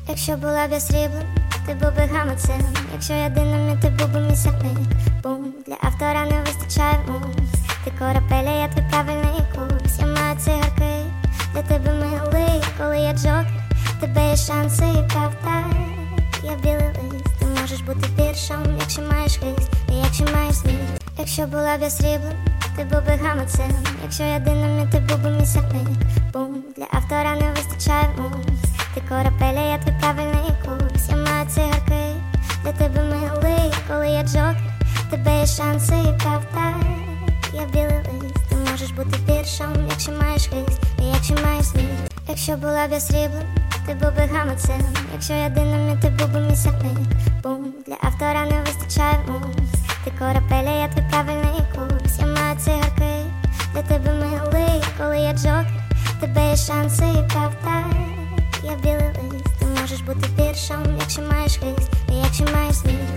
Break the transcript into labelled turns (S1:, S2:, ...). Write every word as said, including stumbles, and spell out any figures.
S1: Якщо була б я сріблом, ти був би гамацем. Якщо я динаміт, ти був би мій серпик. Бум, для автора не вистачає муз. Ти корабеля, я твій правильний курс. Я маю цигарки, для тебе милий. Коли я джокер, тебе є шанси і правда. Я білий лист, ти можеш бути віршом, якщо маєш хист і якщо маєш зміст. Якщо була б я сріблом, ти був би гамацем. Якщо я динаміт, ти був би мій серпик. Бум, для автора не вистачає муз. Ти корабеля, я твій правильний курс. Я маю цигарки, для тебе милий. Коли я джокер, тебе є шанси і правда. Я білий лист, ти можеш бути віршом, якщо маєш хист і якщо маєш зміст. Якщо була б я сріблом, ти був би гамацем. Якщо я динаміт, ти був би мій серпик. Бум, для автора не вистачає муз. Ти корабеля, я твій правильний курс. Я маю цигарки, для тебе милий. Коли я джокер, тебе є шанси і правда. Я білий лист, ти можеш бути віршом, якщо маєш хист